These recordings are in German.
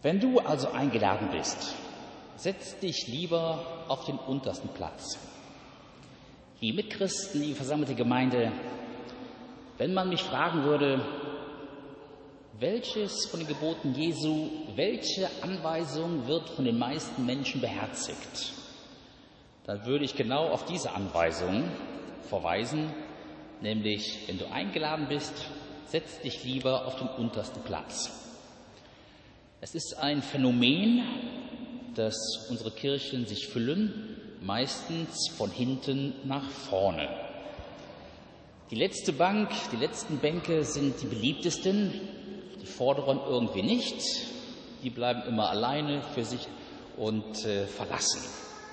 Wenn du also eingeladen bist, setz dich lieber auf den untersten Platz. Die Mitchristen, die versammelte Gemeinde, wenn man mich fragen würde, welches von den Geboten Jesu, welche Anweisung wird von den meisten Menschen beherzigt, dann würde ich genau auf diese Anweisung verweisen, nämlich, wenn du eingeladen bist, setz dich lieber auf den untersten Platz. Es ist ein Phänomen, dass unsere Kirchen sich füllen, meistens von hinten nach vorne. Die letzte Bank, die letzten Bänke sind die beliebtesten, die vorderen irgendwie nicht, die bleiben immer alleine für sich und verlassen.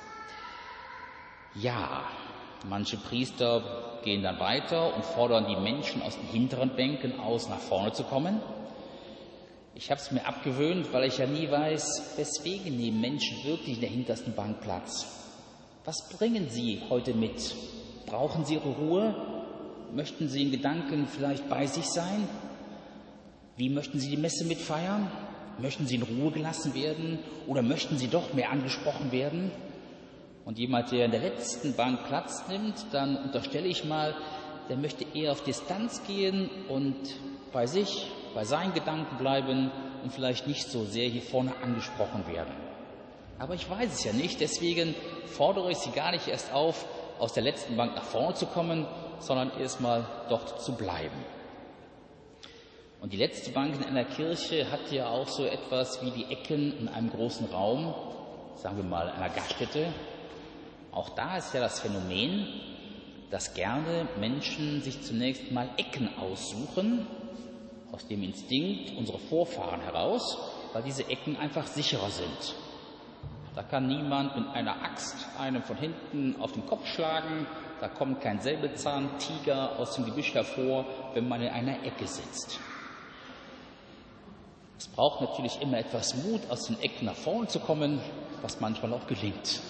Ja, manche Priester gehen dann weiter und fordern die Menschen aus den hinteren Bänken aus, nach vorne zu kommen. Ich habe es mir abgewöhnt, weil ich ja nie weiß, weswegen nehmen Menschen wirklich in der hintersten Bank Platz. Was bringen sie heute mit? Brauchen sie ihre Ruhe? Möchten sie in Gedanken vielleicht bei sich sein? Wie möchten sie die Messe mitfeiern? Möchten sie in Ruhe gelassen werden oder möchten sie doch mehr angesprochen werden? Und jemand, der in der letzten Bank Platz nimmt, dann unterstelle ich mal, der möchte eher auf Distanz gehen und bei sich, bei seinen Gedanken bleiben und vielleicht nicht so sehr hier vorne angesprochen werden. Aber ich weiß es ja nicht, deswegen fordere ich Sie gar nicht erst auf, aus der letzten Bank nach vorne zu kommen, sondern erstmal dort zu bleiben. Und die letzte Bank in einer Kirche hat ja auch so etwas wie die Ecken in einem großen Raum, sagen wir mal einer Gaststätte. Auch da ist ja das Phänomen, dass gerne Menschen sich zunächst mal Ecken aussuchen, aus dem Instinkt unserer Vorfahren heraus, weil diese Ecken einfach sicherer sind. Da kann niemand mit einer Axt einem von hinten auf den Kopf schlagen, da kommt kein Säbelzahntiger aus dem Gebüsch hervor, wenn man in einer Ecke sitzt. Es braucht natürlich immer etwas Mut, aus den Ecken nach vorne zu kommen, was manchmal auch gelingt.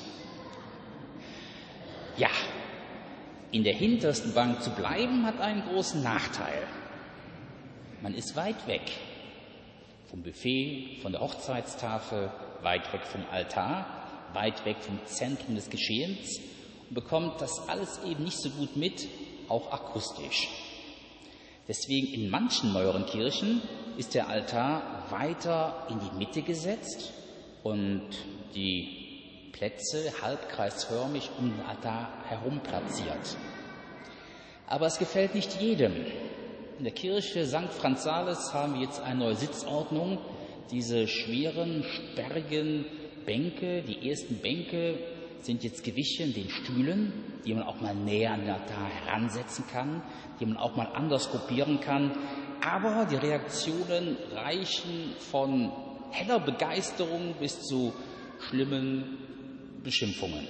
Ja, in der hintersten Bank zu bleiben, hat einen großen Nachteil. Man ist weit weg vom Buffet, von der Hochzeitstafel, weit weg vom Altar, weit weg vom Zentrum des Geschehens und bekommt das alles eben nicht so gut mit, auch akustisch. Deswegen in manchen neueren Kirchen ist der Altar weiter in die Mitte gesetzt und die Plätze halbkreisförmig um den Altar herum platziert. Aber es gefällt nicht jedem. In der Kirche St. Franz Sales haben wir jetzt eine neue Sitzordnung. Diese schweren, sperrigen Bänke, die ersten Bänke sind jetzt gewichen den Stühlen, die man auch mal näher an den Altar heransetzen kann, die man auch mal anders gruppieren kann. Aber die Reaktionen reichen von heller Begeisterung bis zu schlimmen Beschimpfungen.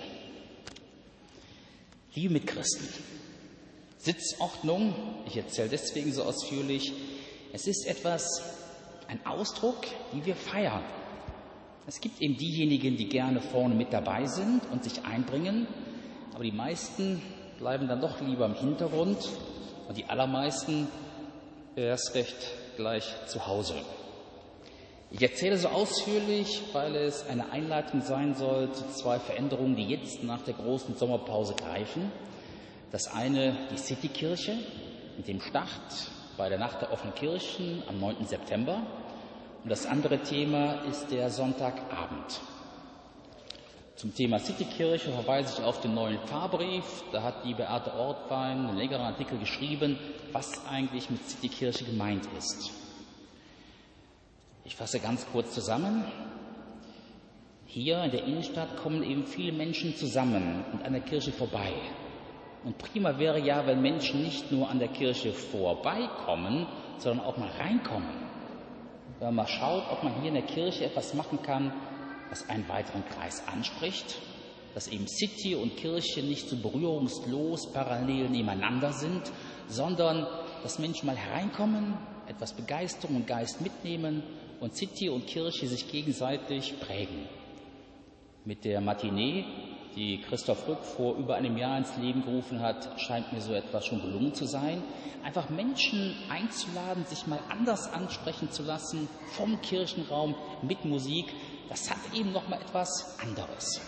Liebe Mitchristen, Sitzordnung, ich erzähle deswegen so ausführlich, es ist ein Ausdruck, wie wir feiern. Es gibt eben diejenigen, die gerne vorne mit dabei sind und sich einbringen, aber die meisten bleiben dann doch lieber im Hintergrund und die allermeisten erst recht gleich zu Hause. Ich erzähle so ausführlich, weil es eine Einleitung sein soll zu zwei Veränderungen, die jetzt nach der großen Sommerpause greifen. Das eine die Citykirche mit dem Start bei der Nacht der offenen Kirchen am 9. September. Und das andere Thema ist der Sonntagabend. Zum Thema Citykirche verweise ich auf den neuen Pfarrbrief. Da hat die Beate Ortwein einen längeren Artikel geschrieben, was eigentlich mit Citykirche gemeint ist. Ich fasse ganz kurz zusammen. Hier in der Innenstadt kommen eben viele Menschen zusammen und an der Kirche vorbei. Und prima wäre ja, wenn Menschen nicht nur an der Kirche vorbeikommen, sondern auch mal reinkommen. Wenn man mal schaut, ob man hier in der Kirche etwas machen kann, was einen weiteren Kreis anspricht, dass eben City und Kirche nicht so berührungslos parallel nebeneinander sind, sondern dass Menschen mal hereinkommen, etwas Begeisterung und Geist mitnehmen und City und Kirche sich gegenseitig prägen. Mit der Matinee die Christoph Rück vor über einem Jahr ins Leben gerufen hat, scheint mir so etwas schon gelungen zu sein. Einfach Menschen einzuladen, sich mal anders ansprechen zu lassen, vom Kirchenraum mit Musik, das hat eben noch mal etwas anderes.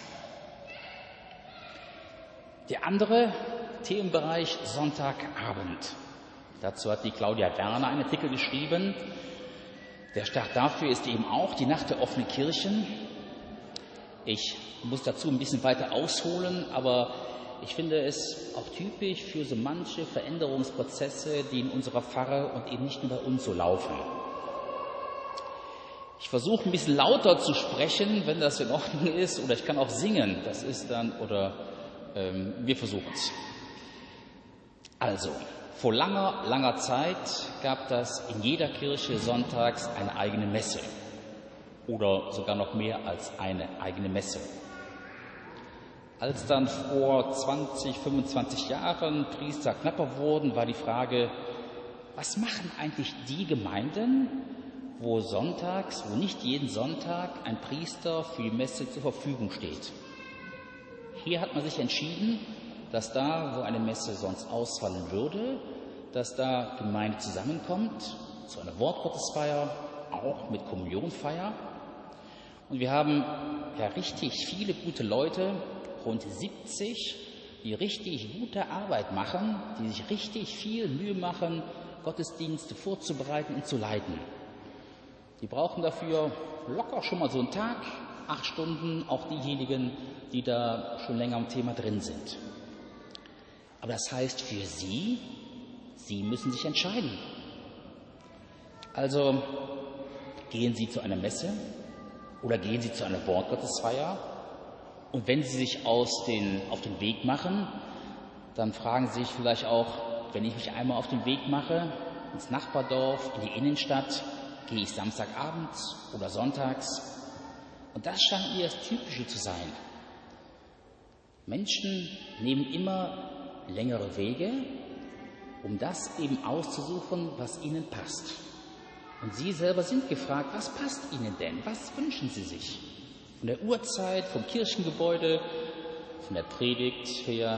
Der andere Themenbereich Sonntagabend. Dazu hat die Claudia Werner einen Artikel geschrieben. Der Start dafür ist eben auch die Nacht der offenen Kirchen. Ich muss dazu ein bisschen weiter ausholen, aber ich finde es auch typisch für so manche Veränderungsprozesse, die in unserer Pfarre und eben nicht nur bei uns so laufen. Ich versuche ein bisschen lauter zu sprechen, wenn das in Ordnung ist, oder ich kann auch singen. Das ist dann, wir versuchen es. Also, vor langer Zeit gab das in jeder Kirche sonntags eine eigene Messe. Oder sogar noch mehr als eine eigene Messe. Als dann vor 20, 25 Jahren Priester knapper wurden, war die Frage, was machen eigentlich die Gemeinden, wo nicht jeden Sonntag ein Priester für die Messe zur Verfügung steht? Hier hat man sich entschieden, dass da, wo eine Messe sonst ausfallen würde, dass da Gemeinde zusammenkommt, zu einer Wortgottesfeier, auch mit Kommunionfeier. Und wir haben ja richtig viele gute Leute, rund 70, die richtig gute Arbeit machen, die sich richtig viel Mühe machen, Gottesdienste vorzubereiten und zu leiten. Die brauchen dafür locker schon mal so einen Tag, 8 Stunden, auch diejenigen, die da schon länger am Thema drin sind. Aber das heißt für Sie müssen sich entscheiden. Also gehen Sie zu einer Messe oder gehen Sie zu einer Wortgottesfeier, und wenn Sie sich auf den Weg machen, dann fragen Sie sich vielleicht auch, wenn ich mich einmal auf den Weg mache, ins Nachbardorf, in die Innenstadt, gehe ich Samstagabends oder sonntags? Und das scheint mir das Typische zu sein. Menschen nehmen immer längere Wege, um das eben auszusuchen, was ihnen passt. Und Sie selber sind gefragt, was passt Ihnen denn? Was wünschen Sie sich? Von der Uhrzeit, vom Kirchengebäude, von der Predigt her,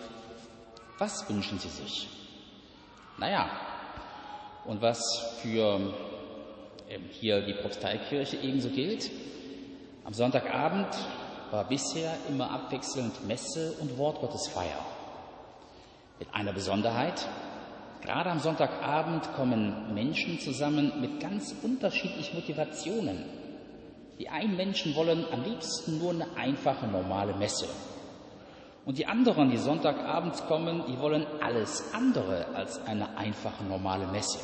was wünschen Sie sich? Naja, und was für hier die Propsteikirche ebenso gilt, am Sonntagabend war bisher immer abwechselnd Messe und Wortgottesfeier. Mit einer Besonderheit: Gerade am Sonntagabend kommen Menschen zusammen mit ganz unterschiedlichen Motivationen. Die einen Menschen wollen am liebsten nur eine einfache, normale Messe. Und die anderen, die Sonntagabends kommen, die wollen alles andere als eine einfache, normale Messe.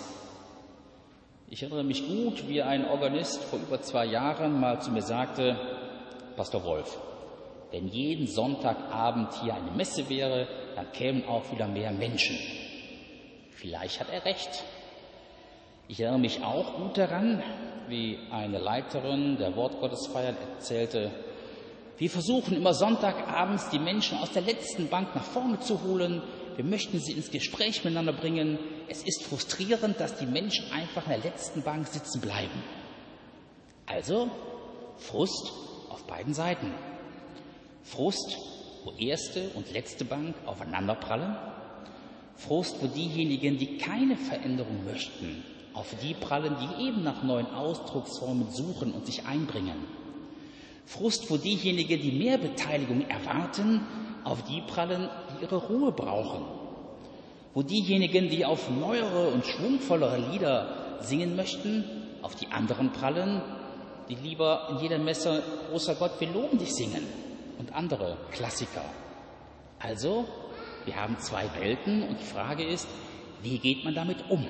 Ich erinnere mich gut, wie ein Organist vor über 2 Jahren mal zu mir sagte: Pastor Wolf, wenn jeden Sonntagabend hier eine Messe wäre, dann kämen auch wieder mehr Menschen. Vielleicht hat er recht. Ich erinnere mich auch gut daran, wie eine Leiterin der Wortgottesfeier erzählte: Wir versuchen immer Sonntagabends die Menschen aus der letzten Bank nach vorne zu holen. Wir möchten sie ins Gespräch miteinander bringen. Es ist frustrierend, dass die Menschen einfach in der letzten Bank sitzen bleiben. Also Frust auf beiden Seiten. Frust, wo erste und letzte Bank aufeinanderprallen. Frust, wo diejenigen, die keine Veränderung möchten, auf die prallen, die eben nach neuen Ausdrucksformen suchen und sich einbringen. Frust, wo diejenigen, die mehr Beteiligung erwarten, auf die prallen, die ihre Ruhe brauchen. Wo diejenigen, die auf neuere und schwungvollere Lieder singen möchten, auf die anderen prallen, die lieber in jeder Messe Großer Gott, wir loben dich singen und andere Klassiker. Also, wir haben 2 Welten und die Frage ist, wie geht man damit um?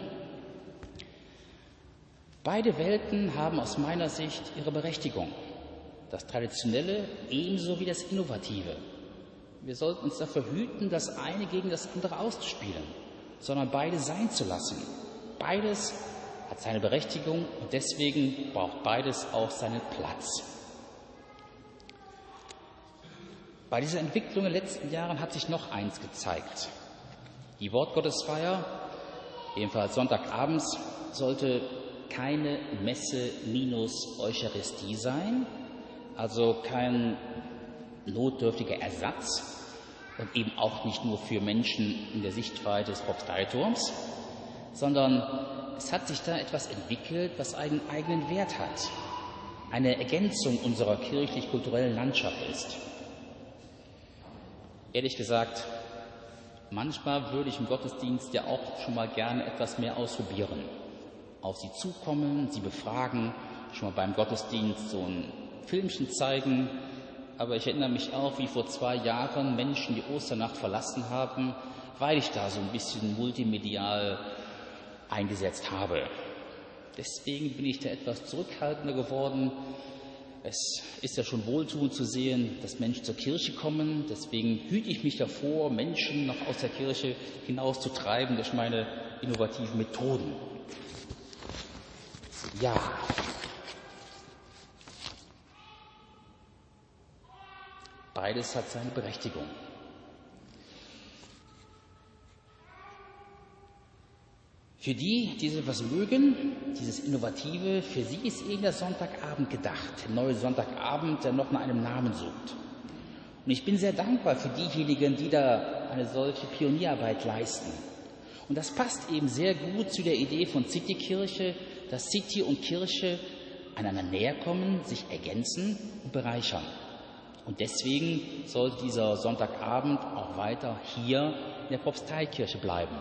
Beide Welten haben aus meiner Sicht ihre Berechtigung. Das Traditionelle ebenso wie das Innovative. Wir sollten uns dafür hüten, das eine gegen das andere auszuspielen, sondern beide sein zu lassen. Beides hat seine Berechtigung und deswegen braucht beides auch seinen Platz. Bei dieser Entwicklung in den letzten Jahren hat sich noch eins gezeigt. Die Wortgottesfeier, ebenfalls Sonntagabends, sollte keine Messe minus Eucharistie sein, also kein notdürftiger Ersatz und eben auch nicht nur für Menschen in der Sichtweite des Propsteiturms, sondern es hat sich da etwas entwickelt, was einen eigenen Wert hat, eine Ergänzung unserer kirchlich-kulturellen Landschaft ist. Ehrlich gesagt, manchmal würde ich im Gottesdienst ja auch schon mal gerne etwas mehr ausprobieren. Auf sie zukommen, sie befragen, schon mal beim Gottesdienst so ein Filmchen zeigen. Aber ich erinnere mich auch, wie vor 2 Jahren Menschen die Osternacht verlassen haben, weil ich da so ein bisschen multimedial eingesetzt habe. Deswegen bin ich da etwas zurückhaltender geworden. Es ist ja schon wohltuend zu sehen, dass Menschen zur Kirche kommen. Deswegen hüte ich mich davor, Menschen noch aus der Kirche hinauszutreiben durch meine innovativen Methoden. Ja. Beides hat seine Berechtigung. Für die etwas mögen, dieses Innovative, für sie ist eben der Sonntagabend gedacht, der neue Sonntagabend, der noch nach einem Namen sucht. Und ich bin sehr dankbar für diejenigen, die da eine solche Pionierarbeit leisten. Und das passt eben sehr gut zu der Idee von Citykirche, dass City und Kirche einander näher kommen, sich ergänzen und bereichern. Und deswegen soll dieser Sonntagabend auch weiter hier in der Propsteikirche bleiben.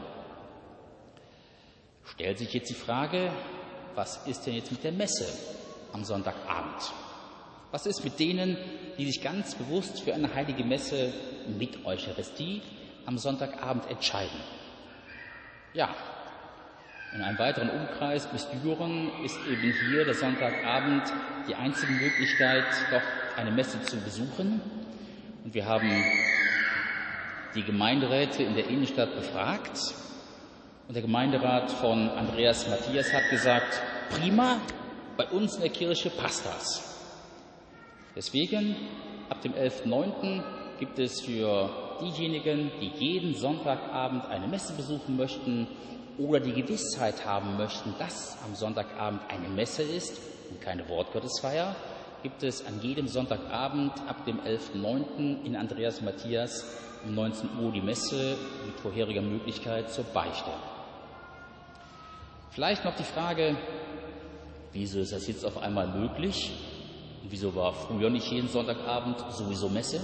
Stellt sich jetzt die Frage, was ist denn jetzt mit der Messe am Sonntagabend? Was ist mit denen, die sich ganz bewusst für eine heilige Messe mit Eucharistie am Sonntagabend entscheiden? Ja, in einem weiteren Umkreis bis Düren ist eben hier der Sonntagabend die einzige Möglichkeit, doch eine Messe zu besuchen. Und wir haben die Gemeinderäte in der Innenstadt befragt. Und der Gemeinderat von Andreas Matthias hat gesagt, prima, bei uns in der Kirche passt das. Deswegen, ab dem 11.9. gibt es für diejenigen, die jeden Sonntagabend eine Messe besuchen möchten oder die Gewissheit haben möchten, dass am Sonntagabend eine Messe ist und keine Wortgottesfeier, gibt es an jedem Sonntagabend ab dem 11.9. in Andreas Matthias um 19 Uhr die Messe mit vorheriger Möglichkeit zur Beichte. Vielleicht noch die Frage, wieso ist das jetzt auf einmal möglich? Und wieso war früher nicht jeden Sonntagabend sowieso Messe?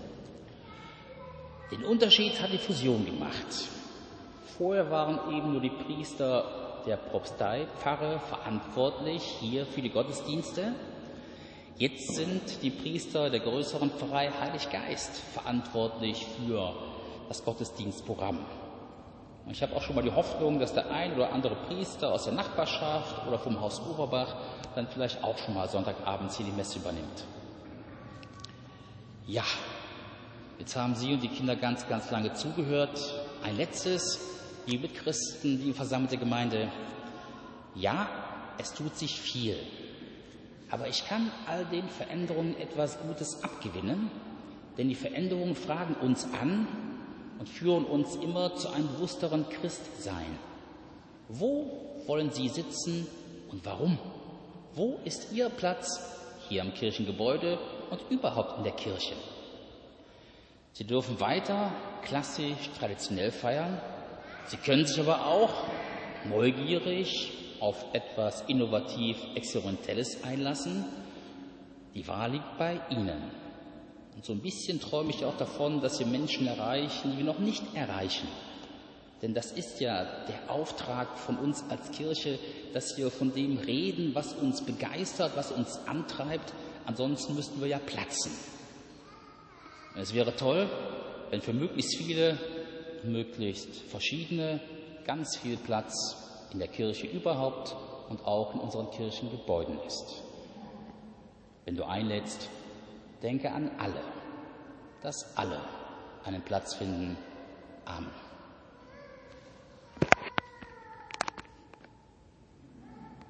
Den Unterschied hat die Fusion gemacht. Vorher waren eben nur die Priester der Propstei, Pfarre, verantwortlich hier für die Gottesdienste. Jetzt sind die Priester der größeren Pfarrei Heilig Geist verantwortlich für das Gottesdienstprogramm. Und ich habe auch schon mal die Hoffnung, dass der ein oder andere Priester aus der Nachbarschaft oder vom Haus Oberbach dann vielleicht auch schon mal Sonntagabends hier die Messe übernimmt. Ja, jetzt haben Sie und die Kinder ganz, ganz lange zugehört. Ein letztes, liebe Christen, liebe versammelte Gemeinde. Ja, es tut sich viel. Aber ich kann all den Veränderungen etwas Gutes abgewinnen, denn die Veränderungen fragen uns an und führen uns immer zu einem bewussteren Christsein. Wo wollen Sie sitzen und warum? Wo ist Ihr Platz hier am Kirchengebäude und überhaupt in der Kirche? Sie dürfen weiter klassisch, traditionell feiern. Sie können sich aber auch neugierig auf etwas innovativ Experimentelles einlassen. Die Wahl liegt bei Ihnen. Und so ein bisschen träume ich auch davon, dass wir Menschen erreichen, die wir noch nicht erreichen. Denn das ist ja der Auftrag von uns als Kirche, dass wir von dem reden, was uns begeistert, was uns antreibt. Ansonsten müssten wir ja platzen. Und es wäre toll, wenn für möglichst viele, möglichst verschiedene, ganz viel Platz in der Kirche überhaupt und auch in unseren Kirchengebäuden ist. Wenn du einlädst, denke an alle, dass alle einen Platz finden. Amen.